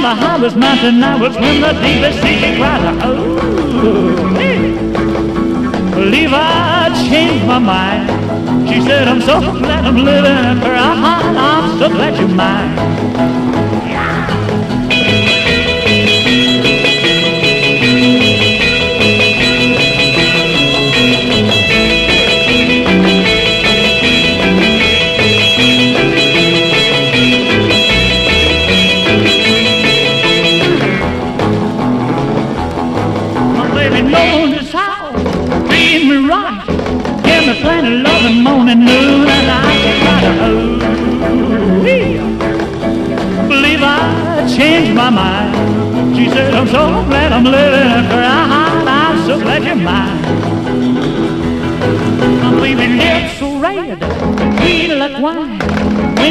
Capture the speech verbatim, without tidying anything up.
the highest mountain, I will swim the deepest sea. She cried, oh, hey. Believe I changed my mind. She said, I'm so glad I'm living for a heart. I'm so glad you're mine. Plenty of loving morning, noon, and I can try to oh, believe I changed my mind. She said, I'm so glad I'm living for a heart. I'm so glad you're mine. My baby lips so red, sweet like wine. When